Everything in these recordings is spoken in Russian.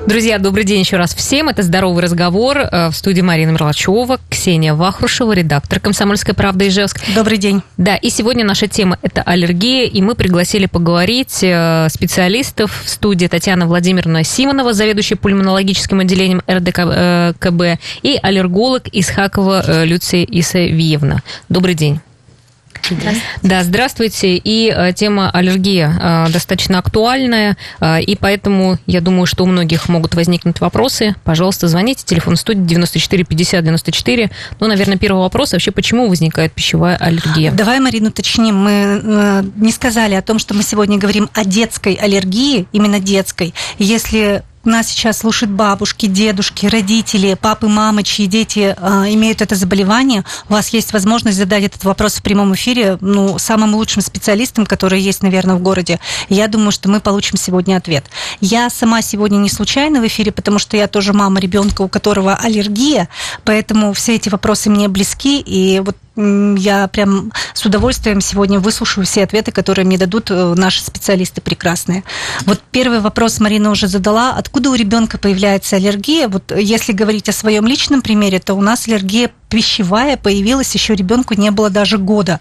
Друзья, добрый день еще раз всем. Это «Здоровый разговор». В студии Марина Мерлачева, Ксения Вахрушева, редактор «Комсомольской правды» Ижевск. Добрый день. Да, и сегодня наша тема – это аллергия, и мы пригласили поговорить специалистов в студии Татьяна Владимировна Симонова, заведующая пульмонологическим отделением РДКБ, и аллерголог Исхакова Люция Исавиевна. Добрый день. Здравствуйте. Да, здравствуйте. И тема аллергия достаточно актуальная, и поэтому я думаю, что у многих могут возникнуть вопросы. Пожалуйста, звоните. Телефон студии 94 50 94. Ну, наверное, первый вопрос. Вообще, почему возникает пищевая аллергия? Давай, Марина, уточним. Мы не сказали о том, что мы сегодня говорим о детской аллергии, именно детской. Если нас сейчас слушают бабушки, дедушки, родители, папы, мамы, чьи дети имеют это заболевание, у вас есть возможность задать этот вопрос в прямом эфире самым лучшим специалистам, которые есть, наверное, в городе. И я думаю, что мы получим сегодня ответ. Я сама сегодня не случайно в эфире, потому что я тоже мама ребенка, у которого аллергия, поэтому все эти вопросы мне близки, и вот я прям с удовольствием сегодня выслушаю все ответы, которые мне дадут наши специалисты прекрасные. Вот первый вопрос Марина уже задала. Откуда у ребенка появляется аллергия? Вот если говорить о своем личном примере, то у нас аллергия пищевая появилась, еще ребенку не было даже года.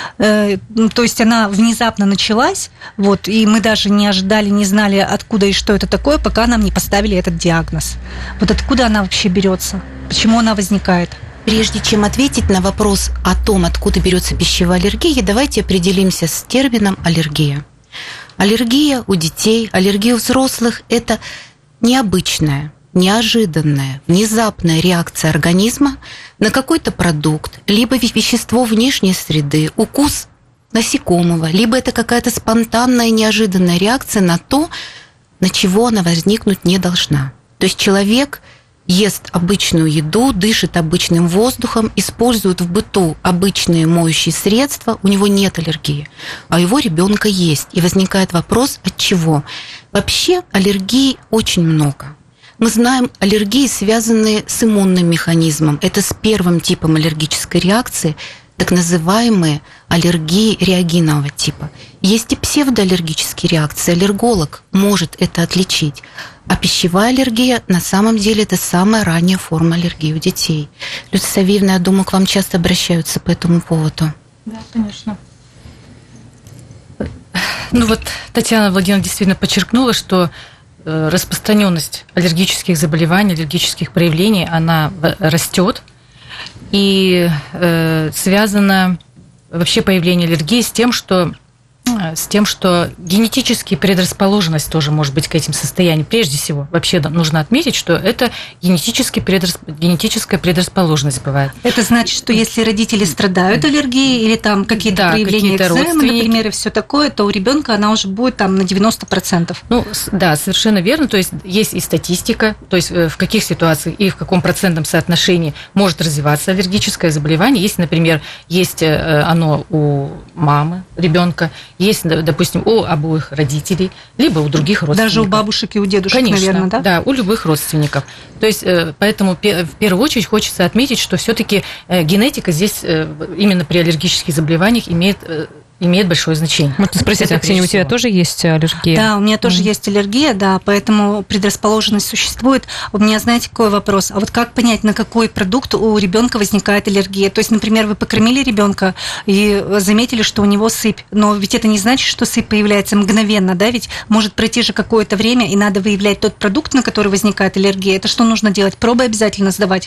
То есть она внезапно началась, вот, и мы даже не ожидали, не знали, откуда и что это такое, пока нам не поставили этот диагноз. Вот откуда она вообще берется? Почему она возникает? Прежде чем ответить на вопрос о том, откуда берется пищевая аллергия, давайте определимся с термином аллергия. Аллергия у детей, аллергия у взрослых – это необычная, неожиданная, внезапная реакция организма на какой-то продукт, либо вещество внешней среды, укус насекомого, либо это какая-то спонтанная, неожиданная реакция на то, на чего она возникнуть не должна. То есть человек ест обычную еду, дышит обычным воздухом, использует в быту обычные моющие средства, у него нет аллергии, а у его ребенка есть. И возникает вопрос, от чего? Вообще аллергий очень много. Мы знаем аллергии, связанные с иммунным механизмом. Это с первым типом аллергической реакции, так называемые аллергии реагинового типа. Есть и псевдоаллергические реакции. Аллерголог может это отличить. А пищевая аллергия на самом деле это самая ранняя форма аллергии у детей. Люция Исавиевна, я думаю, к вам часто обращаются по этому поводу. Да, конечно. Татьяна Владимировна действительно подчеркнула, что распространенность аллергических заболеваний, аллергических проявлений, она растет. И связано вообще появление аллергии с тем, что генетическая предрасположенность тоже может быть к этим состояниям. Прежде всего, вообще нужно отметить, что это генетическая предрасположенность бывает. Это значит, что если родители страдают аллергией или там какие-то проявления экземы, например, и все такое, то у ребенка она уже будет там на 90%. Да, совершенно верно. То есть есть и статистика, то есть в каких ситуациях и в каком процентном соотношении может развиваться аллергическое заболевание. Если, например, есть оно у мамы ребенка, есть, допустим, у обоих родителей, либо у других родственников. Даже у бабушек и у дедушек, конечно, наверное, да? Да, у любых родственников. То есть, поэтому в первую очередь хочется отметить, что все-таки генетика здесь именно при аллергических заболеваниях имеет большое значение. Можно спросить, Ксения, у тебя тоже есть аллергия? Да, у меня тоже есть аллергия, да, поэтому предрасположенность существует. У меня, знаете, какой вопрос? А вот как понять, на какой продукт у ребенка возникает аллергия? То есть, например, вы покормили ребенка и заметили, что у него сыпь, но ведь это не значит, что сыпь появляется мгновенно, да, ведь может пройти же какое-то время, и надо выявлять тот продукт, на который возникает аллергия. Это что нужно делать? Пробы обязательно сдавать?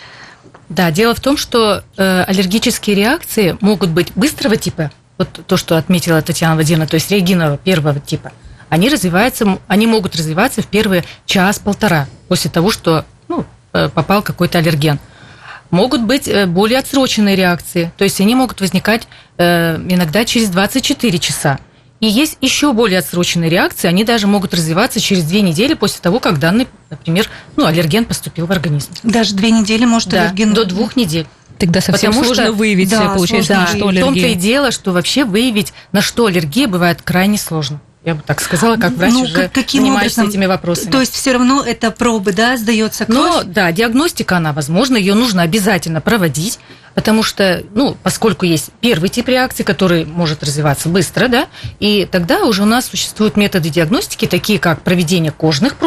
Да, дело в том, что аллергические реакции могут быть быстрого типа, вот то, что отметила Татьяна Владимировна, то есть реагинового первого типа, они могут развиваться в первые час-полтора после того, что попал какой-то аллерген. Могут быть более отсроченные реакции, то есть они могут возникать иногда через 24 часа. И есть еще более отсроченные реакции, они даже могут развиваться через 2 недели после того, как данный, например, аллерген поступил в организм. Даже 2 недели может аллерген? До 2 недель. Тогда совсем сложно выявить, получается, на что аллергия. В том-то и дело, что вообще выявить, на что аллергия, бывает крайне сложно. Я бы так сказала, как врач уже занимаешься этими вопросами. То есть все равно это пробы, да, сдается кровь? Диагностика, она возможна, ее нужно обязательно проводить, потому что, поскольку есть первый тип реакции, который может развиваться быстро, да, и тогда уже у нас существуют методы диагностики, такие как проведение кожных проб,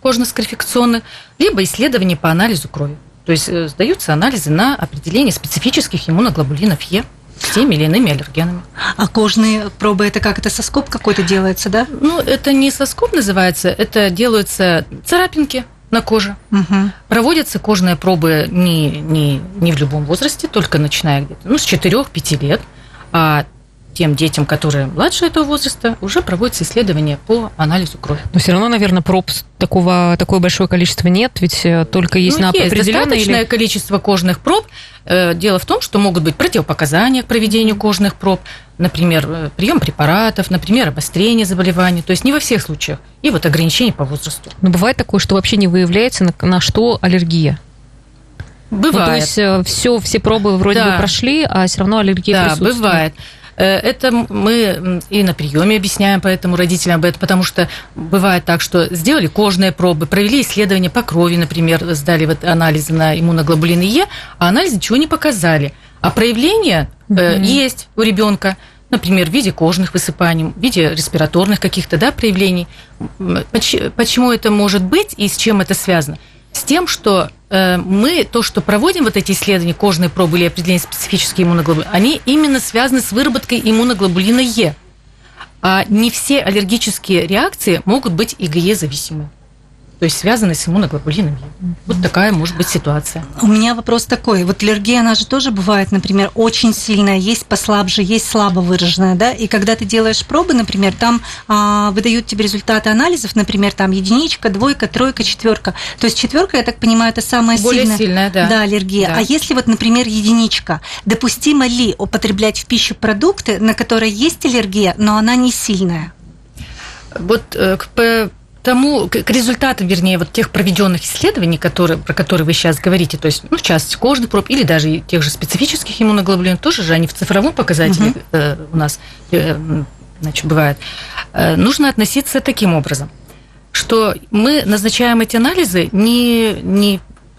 кожно-скарификационных, либо исследования по анализу крови. То есть сдаются анализы на определение специфических иммуноглобулинов Е с теми или иными аллергенами. А кожные пробы, это как? Это соскоб какой-то делается, да? Ну, это не соскоб называется, это делаются царапинки на коже. Угу. Проводятся кожные пробы не в любом возрасте, только начиная где-то с 4-5 лет. А тем детям, которые младше этого возраста, уже проводятся исследования по анализу крови. Но все равно, наверное, проб такое большое количество нет, ведь только есть на определенное... достаточное количество кожных проб. Дело в том, что могут быть противопоказания к проведению кожных проб, например, прием препаратов, например, обострение заболеваний, то есть не во всех случаях, и вот ограничения по возрасту. Но бывает такое, что вообще не выявляется, на что аллергия? Бывает. То есть все пробы вроде бы прошли, а все равно аллергия присутствует. Да, бывает. Это мы и на приеме объясняем поэтому родителям об этом, потому что бывает так, что сделали кожные пробы, провели исследования по крови, например, сдали вот анализы на иммуноглобулины Е, а анализы ничего не показали. А проявления есть у ребенка, например, в виде кожных высыпаний, в виде респираторных каких-то проявлений. Почему это может быть и с чем это связано? С тем, что мы, то, что проводим вот эти исследования, кожные пробы или определение специфических иммуноглобулинов, они именно связаны с выработкой иммуноглобулина Е. А не все аллергические реакции могут быть IgE-зависимы. То есть связаны с иммуноглобулином Е. Вот такая может быть ситуация. У меня вопрос такой. Вот аллергия, она же тоже бывает, например, очень сильная, есть послабже, есть слабо выраженная, да? И когда ты делаешь пробы, например, там выдают тебе результаты анализов, например, там 1, 2, 3, 4. То есть 4, я так понимаю, это самая более сильная, да, аллергия. Да. А если вот, например, 1, допустимо ли употреблять в пищу продукты, на которые есть аллергия, но она не сильная? Вот к результатам, вернее, вот тех проведенных исследований, про которые вы сейчас говорите, то есть, в частности, кожных проб или даже тех же специфических иммуноглобулинов, тоже же они в цифровом показателе у нас, бывают, нужно относиться таким образом, что мы назначаем эти анализы не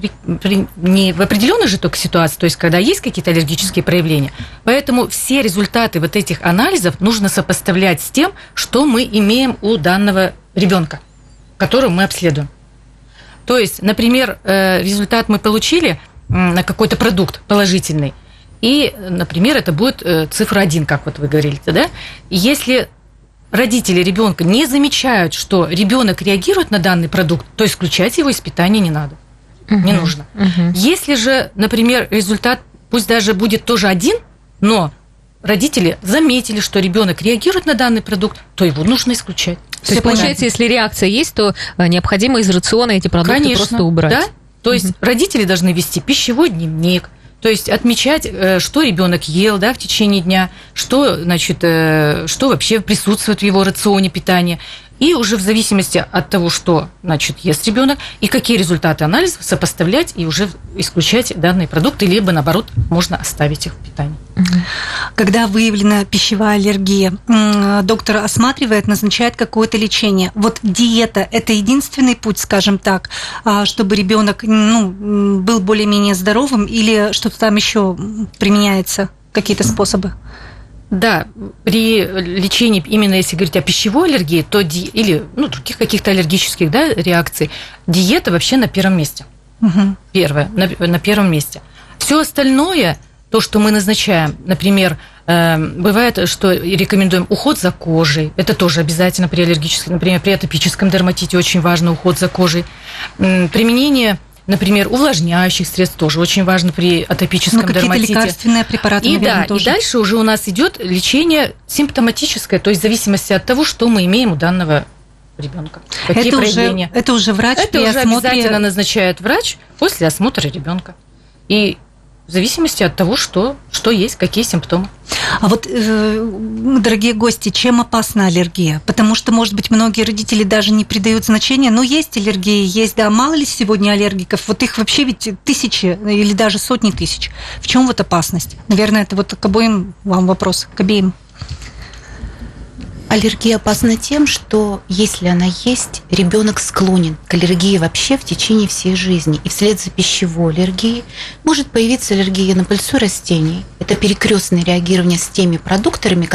в определенной же только ситуации, то есть когда есть какие-то аллергические проявления. Поэтому все результаты вот этих анализов нужно сопоставлять с тем, что мы имеем у данного ребенка, которого мы обследуем. То есть, например, результат мы получили на какой-то продукт положительный, и, например, это будет цифра 1, как вот вы говорили, да? И если родители ребенка не замечают, что ребенок реагирует на данный продукт, то исключать его из питания не надо. Не нужно. Если же, например, результат пусть даже будет тоже 1, но родители заметили, что ребенок реагирует на данный продукт, то его нужно исключать. То есть, получается, если реакция есть, то необходимо из рациона эти продукты просто убрать. Да? То есть родители должны вести пищевой дневник, то есть отмечать, что ребенок ел, в течение дня, что вообще присутствует в его рационе питания. И уже в зависимости от того, что, ест ребенок, и какие результаты анализов, сопоставлять и уже исключать данные продукты, либо, наоборот, можно оставить их в питании. Когда выявлена пищевая аллергия, доктор осматривает, назначает какое-то лечение. Вот диета – это единственный путь, скажем так, чтобы ребенок был более-менее здоровым, или что-то там еще применяется, какие-то способы? Да, при лечении, именно если говорить о пищевой аллергии, то или других каких-то аллергических реакций, диета вообще на первом месте. Первое, на первом месте. Все остальное, то, что мы назначаем, например, бывает, что рекомендуем уход за кожей. Это тоже обязательно при аллергическом, например, при атопическом дерматите очень важно уход за кожей. Применение, например, увлажняющих средств тоже очень важно при атопическом дерматите. Какие-то лекарственные препараты, наверное, тоже. И дальше уже у нас идет лечение симптоматическое, то есть в зависимости от того, что мы имеем у данного ребенка. Какие проявления. Это уже врач при осмотре. Это уже обязательно назначает врач после осмотра ребенка. И в зависимости от того, что есть, какие симптомы. А вот, дорогие гости, чем опасна аллергия? Потому что, может быть, многие родители даже не придают значения. Есть аллергии, есть, мало ли сегодня аллергиков. Вот их вообще ведь тысячи или даже сотни тысяч. В чем вот опасность? Наверное, это вот к обоим вам вопрос, к обеим. Аллергия опасна тем, что если она есть, ребенок склонен к аллергии вообще в течение всей жизни. И вслед за пищевой аллергией может появиться аллергия на пыльцу растений. Это перекрестное реагирование с теми продуктами,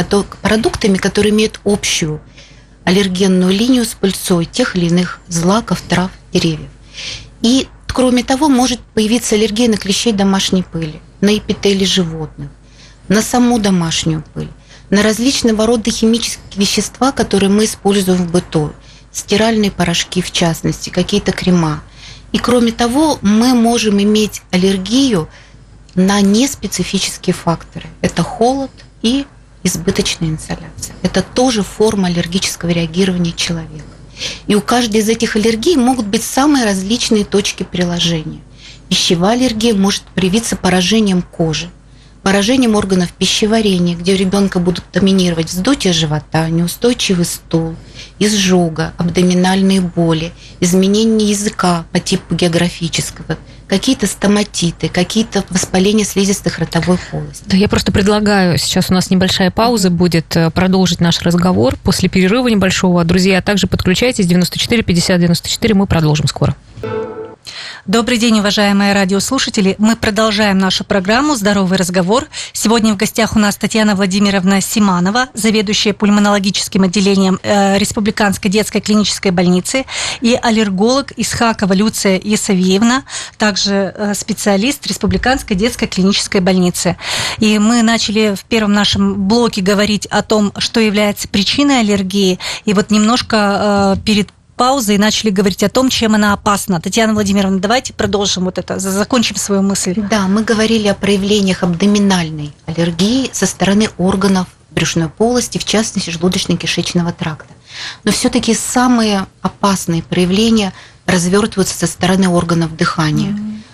которые имеют общую аллергенную линию с пыльцой тех или иных злаков, трав деревьев. И, кроме того, может появиться аллергия на клещей домашней пыли, на эпителий животных, на саму домашнюю пыль, на различного рода химические вещества, которые мы используем в быту, стиральные порошки в частности, какие-то крема. И, кроме того, мы можем иметь аллергию на неспецифические факторы. Это холод и избыточная инсоляция. Это тоже форма аллергического реагирования человека. И у каждой из этих аллергий могут быть самые различные точки приложения. Пищевая аллергия может проявиться поражением кожи, поражением органов пищеварения, где у ребенка будут доминировать вздутие живота, неустойчивый стул, изжога, абдоминальные боли, изменение языка по типу географического, какие-то стоматиты, какие-то воспаления слизистых ротовой полости. Да, я просто предлагаю, сейчас у нас небольшая пауза будет, продолжить наш разговор после перерыва небольшого. Друзья, также подключайтесь, 94 50 94, мы продолжим скоро. Добрый день, уважаемые радиослушатели. Мы продолжаем нашу программу «Здоровый разговор». Сегодня в гостях у нас Татьяна Владимировна Симанова, заведующая пульмонологическим отделением Республиканской детской клинической больницы, и аллерголог Исхакова Люция Исавиевна, также специалист Республиканской детской клинической больницы. И мы начали в первом нашем блоке говорить о том, что является причиной аллергии, и вот немножко перед паузы и начали говорить о том, чем она опасна. Татьяна Владимировна, давайте продолжим вот это, закончим свою мысль. Да, мы говорили о проявлениях абдоминальной аллергии со стороны органов брюшной полости, в частности, желудочно-кишечного тракта. Но все-таки самые опасные проявления развертываются со стороны органов дыхания.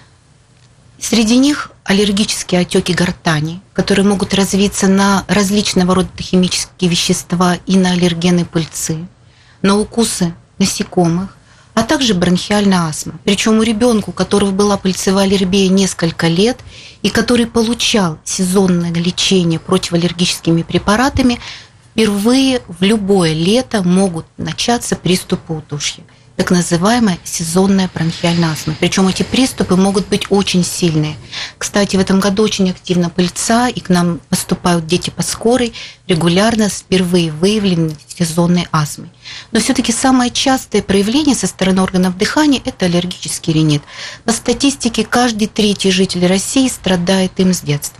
Среди них аллергические отеки гортани, которые могут развиться на различного рода химические вещества и на аллергены пыльцы, на укусы насекомых, а также бронхиальная астма. Причем у ребенка, у которого была пыльцевая аллергия несколько лет и который получал сезонное лечение противоаллергическими препаратами, впервые в любое лето могут начаться приступы удушья, так называемая сезонная бронхиальная астма. Причем эти приступы могут быть очень сильные. Кстати, в этом году очень активна пыльца, и к нам поступают дети по скорой, регулярно впервые выявлены сезонной астмой. Но все-таки самое частое проявление со стороны органов дыхания – это аллергический ринит. По статистике, каждый третий житель России страдает им с детства.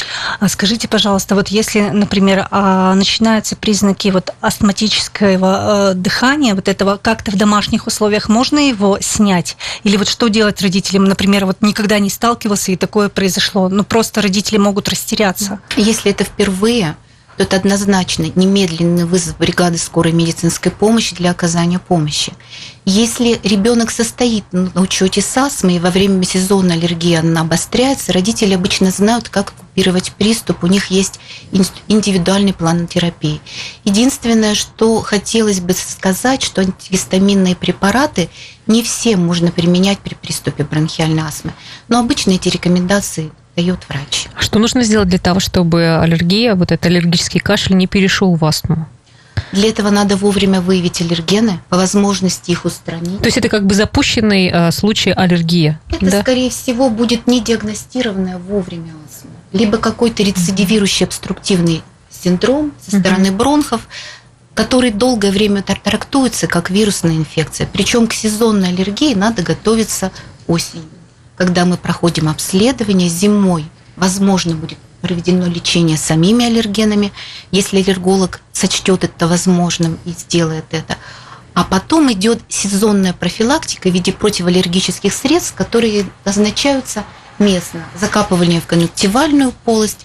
А скажите, пожалуйста, вот если, например, начинаются признаки вот астматического дыхания, вот этого как-то в домашних условиях, можно его снять? Или вот что делать родителям? Например, вот никогда не сталкивался, и такое произошло. Ну, просто родители могут растеряться. Если это впервые, то это однозначно немедленный вызов бригады скорой медицинской помощи для оказания помощи. Если ребенок состоит на учете с астмой, и во время сезонной аллергии она обостряется, родители обычно знают, как купировать приступ, у них есть индивидуальный план терапии. Единственное, что хотелось бы сказать, что антигистаминные препараты не все можно применять при приступе бронхиальной астмы, но обычно эти рекомендации дает врач. Что нужно сделать для того, чтобы аллергия, вот этот аллергический кашель не перешел в астму? Для этого надо вовремя выявить аллергены, по возможности их устранить. То есть это как бы запущенный случай аллергии? Это, да? Скорее всего, будет недиагностированная вовремя астма, либо какой-то рецидивирующий обструктивный синдром со стороны бронхов, который долгое время трактуется как вирусная инфекция. Причем к сезонной аллергии надо готовиться осенью, когда мы проходим обследование. Зимой, возможно, будет проведено лечение самими аллергенами, если аллерголог сочтет это возможным и сделает это. А потом идет сезонная профилактика в виде противоаллергических средств, которые назначаются местно. Закапывание в конъюнктивальную полость,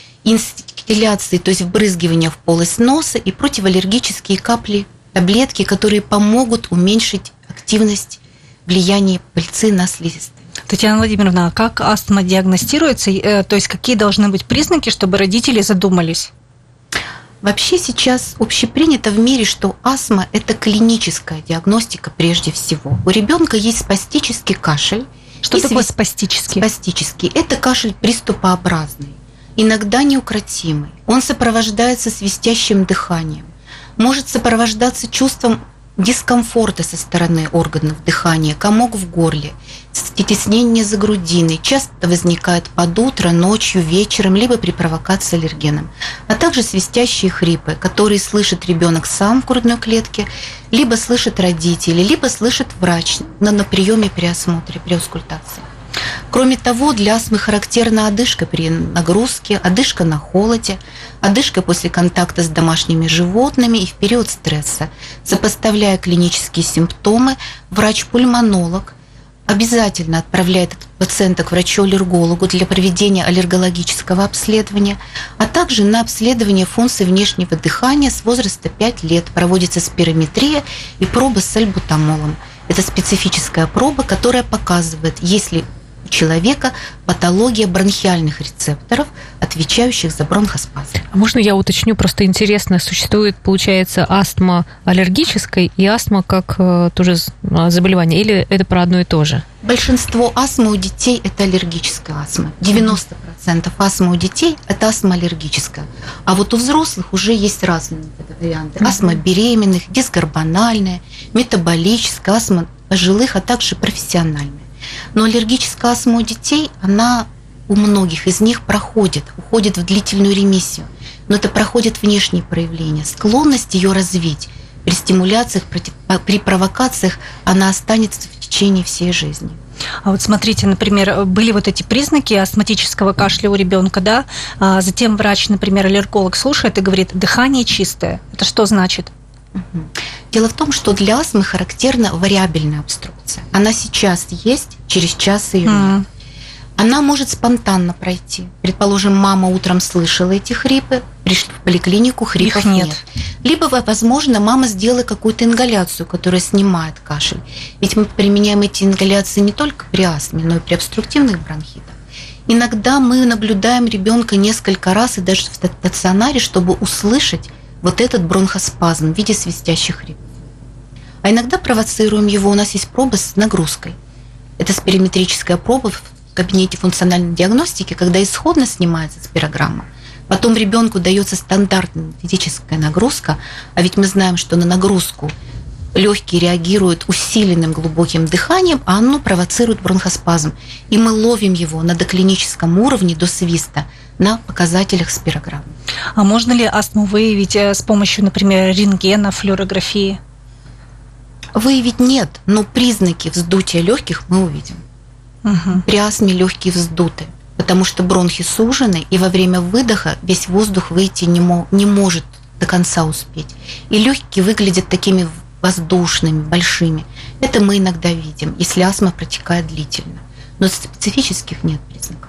инстилляции, то есть вбрызгивание в полость носа, и противоаллергические капли, таблетки, которые помогут уменьшить активность влияния пыльцы на слизистые. Татьяна Владимировна, а как астма диагностируется? То есть какие должны быть признаки, чтобы родители задумались? Вообще сейчас общепринято в мире, что астма – это клиническая диагностика прежде всего. У ребенка есть спастический кашель. Что такое спастический? Спастический – это кашель приступообразный, иногда неукротимый. Он сопровождается свистящим дыханием, может сопровождаться чувством дискомфорта со стороны органов дыхания, комок в горле, стеснение за грудиной часто возникает под утро, ночью, вечером, либо при провокации аллергеном, а также свистящие хрипы, которые слышит ребенок сам в грудной клетке, либо слышат родители, либо слышит врач на приеме при осмотре, при аускультации. Кроме того, для астмы характерна одышка при нагрузке, одышка на холоде, одышка после контакта с домашними животными и в период стресса. Сопоставляя клинические симптомы, врач-пульмонолог обязательно отправляет пациента к врачу-аллергологу для проведения аллергологического обследования, а также на обследование функций внешнего дыхания с возраста 5 лет. Проводится спирометрия и проба с сальбутамолом. Это специфическая проба, которая показывает, есть ли у человека патология бронхиальных рецепторов, отвечающих за бронхоспазм. Можно я уточню? Просто интересно, существует, получается, астма аллергическая и астма как тоже заболевание, или это про одно и то же? Большинство астмы у детей – это аллергическая астма. 90% астмы у детей – это астма аллергическая. А вот у взрослых уже есть разные варианты. Астма беременных, дисгорбональная, метаболическая, астма пожилых, а также профессиональная. Но аллергическая астма у детей, она у многих из них уходит в длительную ремиссию. Но это проходит внешние проявления. Склонность ее развить при стимуляциях, при провокациях, она останется в течение всей жизни. А вот смотрите, например, были вот эти признаки астматического кашля у ребенка, да? А затем врач, например, аллерголог слушает и говорит: дыхание чистое. Это что значит? Дело в том, что для астмы характерна вариабельная обструкция. Она сейчас есть, через час ее нет. Она может спонтанно пройти. Предположим, мама утром слышала эти хрипы, пришли в поликлинику, хрипов нет. Либо, возможно, мама сделала какую-то ингаляцию, которая снимает кашель. Ведь мы применяем эти ингаляции не только при астме, но и при обструктивных бронхитах. Иногда мы наблюдаем ребенка несколько раз, и даже в стационаре, чтобы услышать вот этот бронхоспазм в виде свистящих хрипов. А иногда провоцируем его. У нас есть проба с нагрузкой. Это спирометрическая проба в кабинете функциональной диагностики, когда исходно снимается спирограмма. Потом ребенку дается стандартная физическая нагрузка, а ведь мы знаем, что на нагрузку легкие реагируют усиленным глубоким дыханием, а оно провоцирует бронхоспазм. И мы ловим его на доклиническом уровне до свиста на показателях спирограммы. А можно ли астму выявить с помощью, например, рентгена, флюорографии? Выявить нет, но признаки вздутия легких мы увидим. При астме легкие вздуты, потому что бронхи сужены, и во время выдоха весь воздух выйти не может до конца успеть. И легкие выглядят такими воздушными, большими. Это мы иногда видим, если астма протекает длительно. Но специфических нет признаков.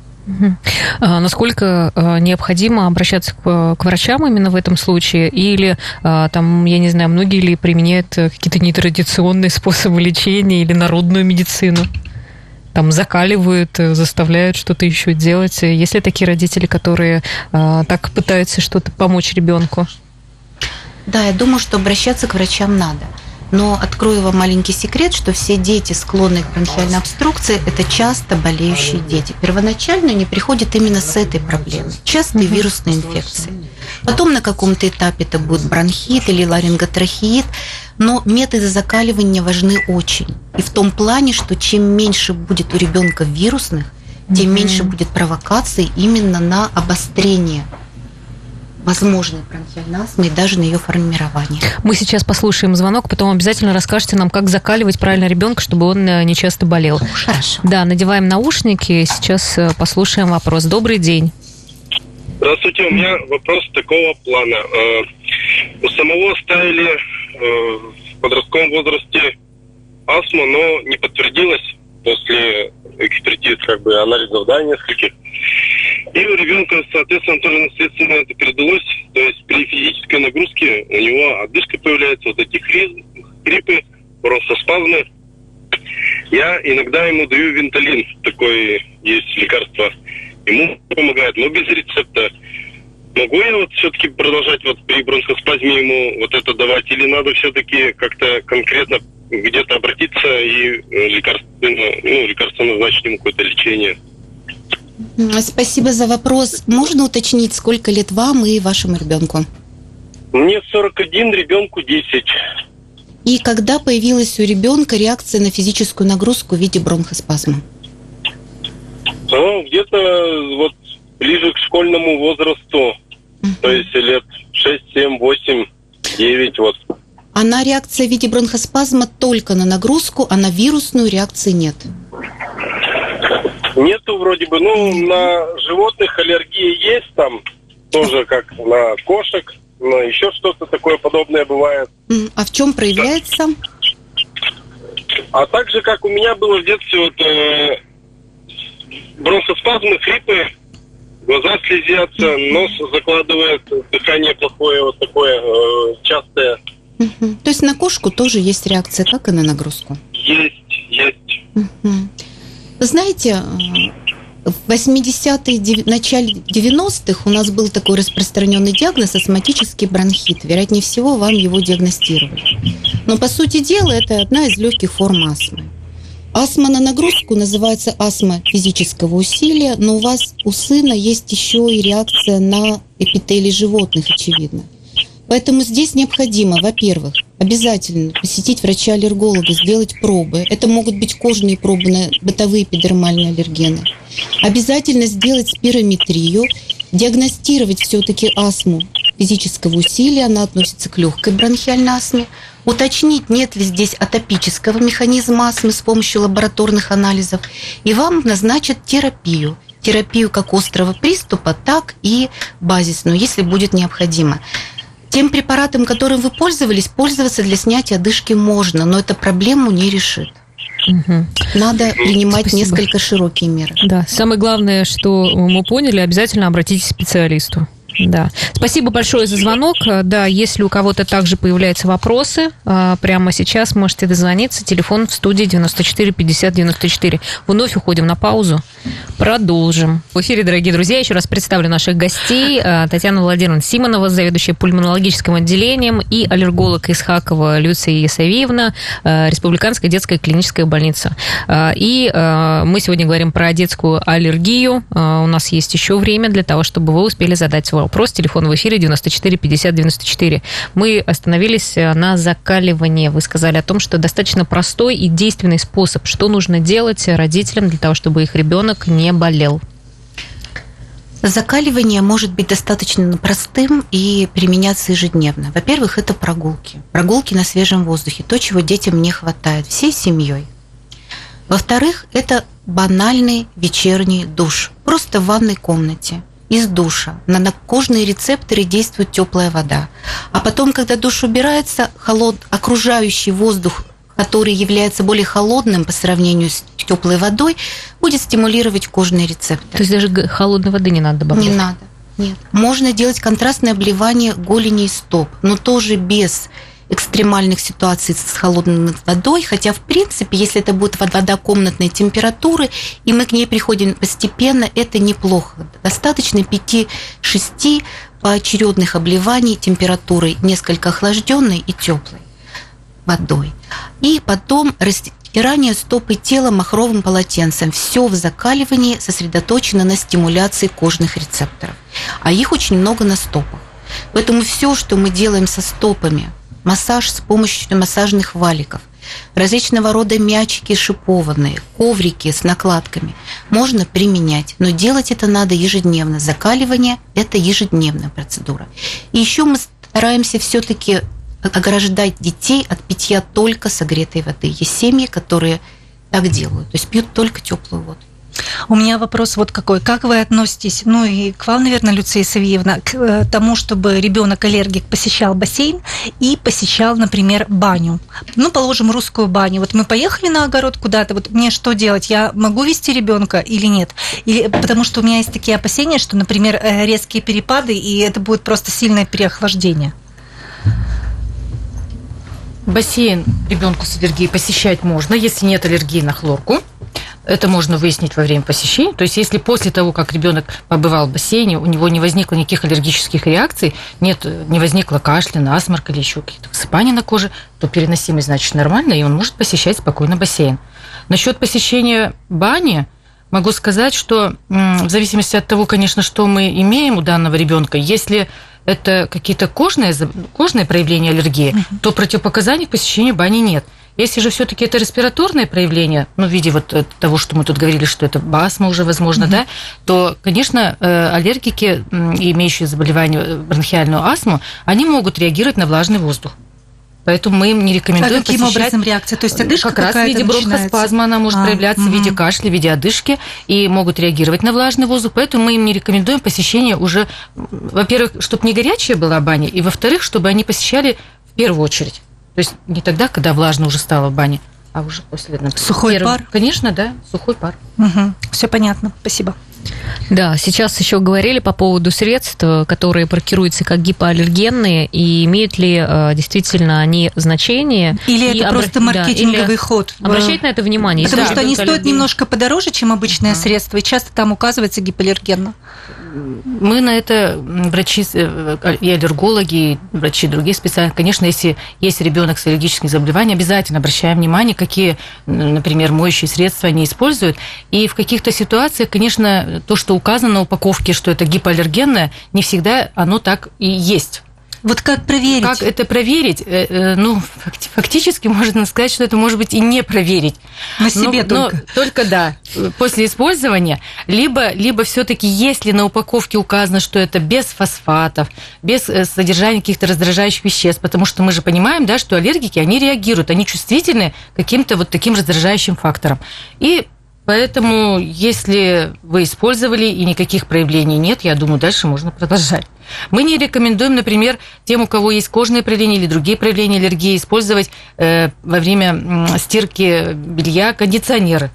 Насколько необходимо обращаться к врачам именно в этом случае? Или, там, я не знаю, многие ли применяют какие-то нетрадиционные способы лечения или народную медицину? Там закаливают, заставляют что-то еще делать. Есть ли такие родители, которые так пытаются что-то помочь ребенку? Да, я думаю, что обращаться к врачам надо. Но открою вам маленький секрет, что все дети, склонные к бронхиальной обструкции, это часто болеющие дети. Первоначально они приходят именно с этой проблемой. Частые вирусные инфекции. Потом на каком-то этапе это будет бронхит или ларинготрахеит. Но методы закаливания важны очень. И в том плане, что чем меньше будет у ребенка вирусных, тем меньше будет провокаций именно на обострение возможной бронхиальной астмы и даже на ее формирование. Мы сейчас послушаем звонок, потом обязательно расскажете нам, как закаливать правильно ребенка, чтобы он не часто болел. Хорошо. Да, надеваем наушники, сейчас послушаем вопрос. Добрый день. Здравствуйте, у меня вопрос такого плана. У самого ставили в подростковом возрасте астму, но не подтвердилось после экспертиз, анализов, нескольких. И у ребенка, соответственно, тоже наследственно это передалось. То есть при физической нагрузке у него одышка появляется, вот эти хрипы, бронхоспазмы. Я иногда ему даю венталин, такое есть лекарство. Ему помогает, но без рецепта. Могу я все-таки продолжать при бронхоспазме ему это давать, или надо все-таки как-то конкретно где-то обратиться и лекарство назначить ему какое-то лечение? Спасибо за вопрос. Можно уточнить, сколько лет вам и вашему ребенку? Мне 41, ребенку 10. И когда появилась у ребенка реакция на физическую нагрузку в виде бронхоспазма? Где-то вот ближе к школьному возрасту, то есть лет 6, 7, 8, 9, вот. А на реакция в виде бронхоспазма только на нагрузку, а на вирусную реакции нет? Нету вроде бы. На животных аллергия есть там, тоже как на кошек, но еще что-то такое подобное бывает. А в чем проявляется? А так же, как у меня было в детстве, вот бронхоспазмы, хрипы, глаза слезятся, нос закладывает, дыхание плохое, вот такое частое. То есть на кошку тоже есть реакция, как и на нагрузку? Есть. Знаете, в 80-е, начале 90-х у нас был такой распространенный диагноз астматический бронхит. Вероятнее всего, вам его диагностировали. Но, по сути дела, это одна из легких форм астмы. Астма на нагрузку называется астма физического усилия, но у вас, у сына, есть еще и реакция на эпителий животных, очевидно. Поэтому здесь необходимо, во-первых, обязательно посетить врача-аллерголога, сделать пробы. Это могут быть кожные пробы на бытовые эпидермальные аллергены. Обязательно сделать спирометрию, диагностировать все-таки астму физического усилия, она относится к легкой бронхиальной астме, уточнить, нет ли здесь атопического механизма астмы с помощью лабораторных анализов, и вам назначат терапию. Терапию как острого приступа, так и базисную, если будет необходимо. Тем препаратом, которым вы пользовались, пользоваться для снятия одышки можно, но это проблему не решит. Надо принимать несколько широкие меры. Да, самое главное, что мы поняли, обязательно обратитесь к специалисту. Да. Спасибо большое за звонок. Да, если у кого-то также появляются вопросы, прямо сейчас можете дозвониться. Телефон в студии 94 50 94. Вновь уходим на паузу. Продолжим. В эфире, дорогие друзья, еще раз представлю наших гостей. Татьяна Владимировна Симонова, заведующая пульмонологическим отделением, и аллерголог из Хакова Люция Ясавиевна, Республиканская детская клиническая больница. И мы сегодня говорим про детскую аллергию. У нас есть еще время для того, чтобы вы успели задать свой вопрос. Телефон в эфире 94 50 94. Мы остановились на закаливании. Вы сказали о том, что достаточно простой и действенный способ. Что нужно делать родителям для того, чтобы их ребенок не болел? Закаливание может быть достаточно простым и применяться ежедневно. Во-первых, это прогулки. Прогулки на свежем воздухе. То, чего детям не хватает всей семьей. Во-вторых, это банальный вечерний душ. Просто в ванной комнате. Из душа. На кожные рецепторы действует теплая вода. А потом, когда душ убирается, окружающий воздух, который является более холодным по сравнению с теплой водой, будет стимулировать кожные рецепторы. То есть даже холодной воды не надо добавлять? Не надо. Нет. Можно делать контрастное обливание голени и стоп, но тоже без экстремальных ситуаций с холодной водой, хотя, в принципе, если это будет вода комнатной температуры, и мы к ней приходим постепенно, это неплохо. Достаточно 5-6 поочередных обливаний температурой, несколько охлажденной и теплой водой. И потом растирание стоп и тела махровым полотенцем. Все в закаливании сосредоточено на стимуляции кожных рецепторов. А их очень много на стопах. Поэтому все, что мы делаем со стопами, массаж с помощью массажных валиков, различного рода мячики шипованные, коврики с накладками можно применять, но делать это надо ежедневно. Закаливание – это ежедневная процедура. И еще мы стараемся все-таки ограждать детей от питья только согретой воды. Есть семьи, которые так делают, то есть пьют только теплую воду. У меня вопрос вот какой. Как вы относитесь, ну и к вам, наверное, Люция Ясавиевна, к тому, чтобы ребенок-аллергик посещал бассейн и посещал, например, баню? Ну, положим, русскую баню. Вот мы поехали на огород куда-то, вот мне что делать? Я могу вести ребенка или нет? Или, потому что у меня есть такие опасения, что, например, резкие перепады, и это будет просто сильное переохлаждение. Бассейн ребенку с аллергией посещать можно, если нет аллергии на хлорку. Это можно выяснить во время посещения. То есть, если после того, как ребенок побывал в бассейне, у него не возникло никаких аллергических реакций, не возникло кашля, насморка или еще каких-то высыпаний на коже, то переносимость, значит, нормальная, и он может посещать спокойно бассейн. Насчет посещения бани могу сказать, что в зависимости от того, конечно, что мы имеем у данного ребенка, если это какие-то кожные проявления аллергии, то противопоказаний к посещению бани нет. Если же все-таки это респираторное проявление, в виде вот того, что мы тут говорили, что это астма уже возможно, да, то, конечно, аллергики, имеющие заболевание бронхиальную астму, они могут реагировать на влажный воздух. Поэтому мы им не рекомендуем каким образом реакция? То есть одышка как раз в виде бронхоспазма, она может проявляться в виде кашля, в виде одышки, и могут реагировать на влажный воздух. Поэтому мы им не рекомендуем посещение уже, во-первых, чтобы не горячая была баня, и, во-вторых, чтобы они посещали в первую очередь. То есть не тогда, когда влажно уже стало в бане, а уже после. Сухой пар? Конечно, да, сухой пар. Все понятно, спасибо. Да, сейчас еще говорили по поводу средств, которые маркируются как гипоаллергенные, и имеют ли действительно они значение. Или это просто маркетинговый ход. Обращать на это внимание. Потому что они стоят немножко подороже, чем обычное средство, и часто там указывается гипоаллергенно. Мы на это, врачи и аллергологи, и врачи другие специалисты, конечно, если есть ребенок с аллергическим заболеванием, обязательно обращаем внимание, какие, например, моющие средства они используют. И в каких-то ситуациях, конечно, то, что указано на упаковке, что это гипоаллергенное, не всегда оно так и есть. Вот как проверить? Как это проверить? Фактически можно сказать, что это может быть и не проверить. На себе только. Но только да, после использования. Либо все-таки, если на упаковке указано, что это без фосфатов, без содержания каких-то раздражающих веществ, потому что мы же понимаем, да, что аллергики, они реагируют, они чувствительны к каким-то вот таким раздражающим факторам. И поэтому, если вы использовали и никаких проявлений нет, я думаю, дальше можно продолжать. Мы не рекомендуем, например, тем, у кого есть кожные проявления или другие проявления аллергии, использовать во время стирки белья кондиционеры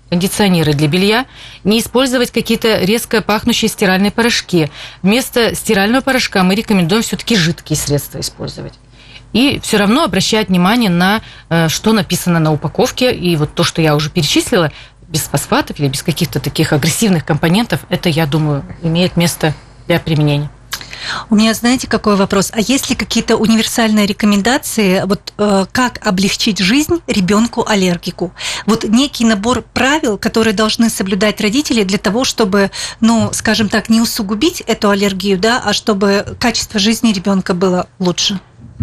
для белья, не использовать какие-то резко пахнущие стиральные порошки. Вместо стирального порошка мы рекомендуем все-таки жидкие средства использовать. И все равно обращать внимание на что написано на упаковке, и вот то, что я уже перечислила, без фосфатов или без каких-то таких агрессивных компонентов, это, я думаю, имеет место для применения. У меня, знаете, какой вопрос? А есть ли какие-то универсальные рекомендации, вот как облегчить жизнь ребенку-аллергику? Вот некий набор правил, которые должны соблюдать родители для того, чтобы, скажем так, не усугубить эту аллергию, да, а чтобы качество жизни ребенка было лучше.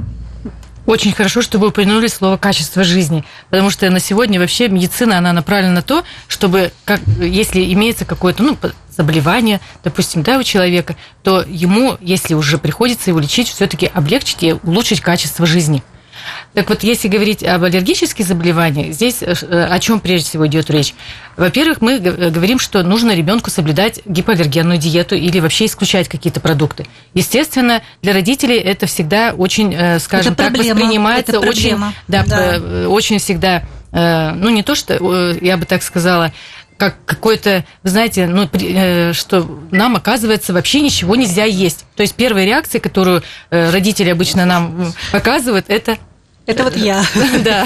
Очень хорошо, что вы упомянули слово «качество жизни», потому что на сегодня вообще медицина, она направлена на то, чтобы, если имеется какое-то заболевание, допустим, да, у человека, то ему, если уже приходится его лечить, все-таки облегчить и улучшить качество жизни. Так вот, если говорить об аллергических заболеваниях, здесь о чем прежде всего идет речь? Во-первых, мы говорим, что нужно ребенку соблюдать гипоаллергенную диету или вообще исключать какие-то продукты. Естественно, для родителей это всегда очень, скажем так, воспринимается очень, очень всегда, не то что, я бы так сказала, как какой-то, вы знаете, что нам, оказывается, вообще ничего нельзя есть. То есть первая реакция, которую родители обычно нам показывают, это вот я. Да,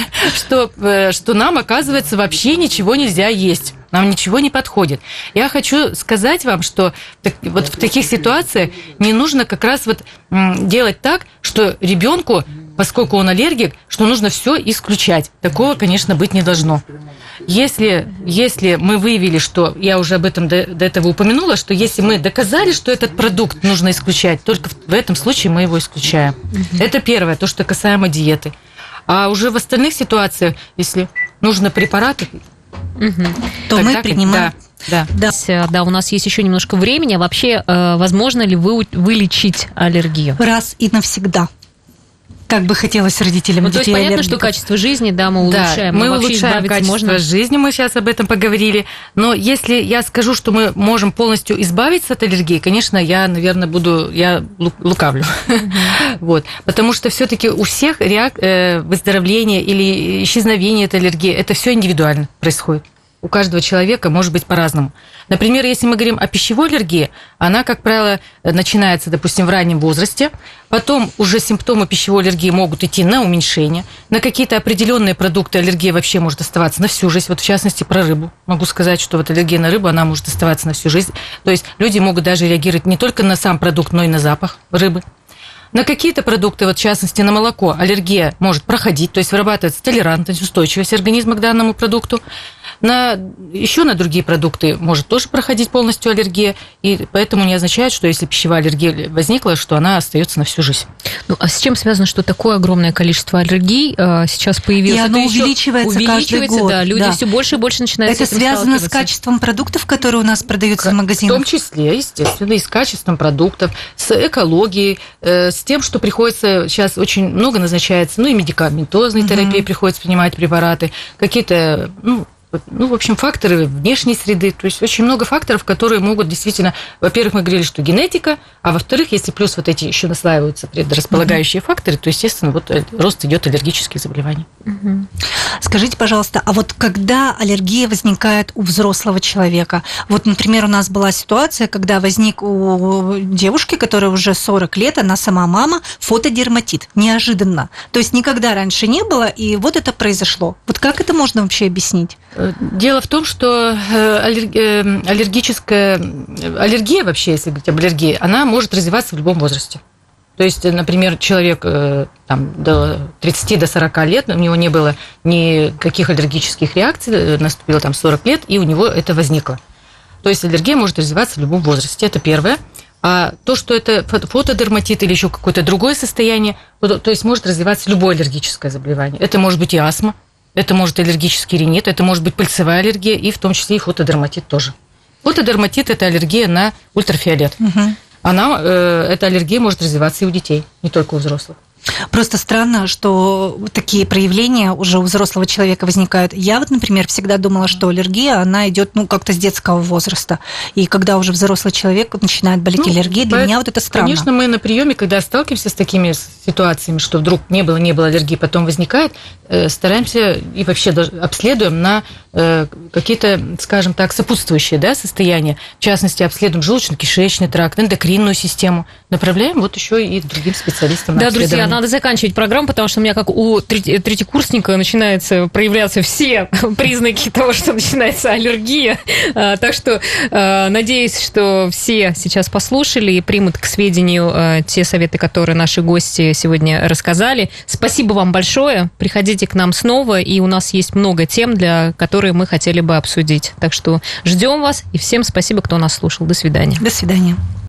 что нам, оказывается, вообще ничего нельзя есть. Нам ничего не подходит. Я хочу сказать вам, что вот в таких ситуациях не нужно как раз вот делать так, что ребенку, поскольку он аллергик, что нужно все исключать. Такого, конечно, быть не должно. Если мы выявили, что, я уже об этом до этого упомянула, что если мы доказали, что этот продукт нужно исключать, только в этом случае мы его исключаем. Это первое, то, что касаемо диеты. А уже в остальных ситуациях, если нужно препараты, то мы принимаем. Да, у нас есть еще немножко времени. А вообще, возможно ли вылечить аллергию? Раз и навсегда. Как бы хотелось родителям детей. То есть понятно, что качество жизни, мы улучшаем. Да, мы улучшаем качество жизни, мы сейчас об этом поговорили. Но если я скажу, что мы можем полностью избавиться от аллергии, конечно, я, наверное, я лукавлю. Вот. Потому что все-таки у всех выздоровление или исчезновение этой аллергии, это все индивидуально происходит. У каждого человека может быть по-разному. Например, если мы говорим о пищевой аллергии, она, как правило, начинается, допустим, в раннем возрасте, потом уже симптомы пищевой аллергии могут идти на уменьшение, на какие-то определенные продукты аллергия вообще может оставаться на всю жизнь, вот в частности про рыбу. Могу сказать, что вот аллергия на рыбу, она может оставаться на всю жизнь. То есть люди могут даже реагировать не только на сам продукт, но и на запах рыбы. На какие-то продукты, вот в частности на молоко, аллергия может проходить, то есть вырабатывается толерантность, устойчивость организма к данному продукту. Еще на другие продукты может тоже проходить полностью аллергия, и поэтому не означает, что если пищевая аллергия возникла, что она остается на всю жизнь. Ну, а с чем связано, что такое огромное количество аллергий сейчас появилось? И оно увеличивается каждый год. Да, люди все больше и больше начинают с этим сталкиваться. Это связано с качеством продуктов, которые у нас продаются в магазинах? В том числе, естественно, и с качеством продуктов, с экологией, с тем, что приходится, сейчас очень много назначается, и медикаментозной терапии приходится принимать препараты, какие-то, в общем, факторы внешней среды, то есть очень много факторов, которые могут действительно, во-первых, мы говорили, что генетика, а во-вторых, если плюс вот эти еще наслаиваются предрасполагающие факторы, то, естественно, вот рост идет аллергических заболеваний. Скажите, пожалуйста, а вот когда аллергия возникает у взрослого человека? Вот, например, у нас была ситуация, когда возник у девушки, которая уже 40 лет, она сама мама, фотодерматит, неожиданно. То есть никогда раньше не было, и вот это произошло. Вот как это можно вообще объяснить? Дело в том, что аллергия вообще, если говорить об аллергии, она может развиваться в любом возрасте. То есть, например, человек до 30 до 40 лет, у него не было никаких аллергических реакций, наступило 40 лет, и у него это возникло. То есть аллергия может развиваться в любом возрасте, это первое. А то, что это фотодерматит или еще какое-то другое состояние, то есть может развиваться любое аллергическое заболевание. Это может быть и астма, это может аллергический ринит, это может быть пыльцевая аллергия, и в том числе и фотодерматит тоже. Фотодерматит – это аллергия на ультрафиолет. Эта аллергия может развиваться и у детей, не только у взрослых. Просто странно, что такие проявления уже у взрослого человека возникают. Я вот, например, всегда думала, что аллергия, она идет как-то с детского возраста. И когда уже взрослый человек начинает болеть аллергией, для меня вот это странно. Конечно, мы на приеме, когда сталкиваемся с такими ситуациями, что вдруг не было аллергии, потом возникает, стараемся и вообще обследуем на какие-то, скажем так, сопутствующие состояния. В частности, обследуем желудочно-кишечный тракт, эндокринную систему. Направляем еще и другим специалистам на обследование. Друзья, надо заканчивать программу, потому что у меня, как у третьекурсника, начинаются проявляться все признаки того, что начинается аллергия. Так что надеюсь, что все сейчас послушали и примут к сведению те советы, которые наши гости сегодня рассказали. Спасибо вам большое. Приходите к нам снова, и у нас есть много тем, для которых мы хотели бы обсудить. Так что ждем вас, и всем спасибо, кто нас слушал. До свидания. До свидания.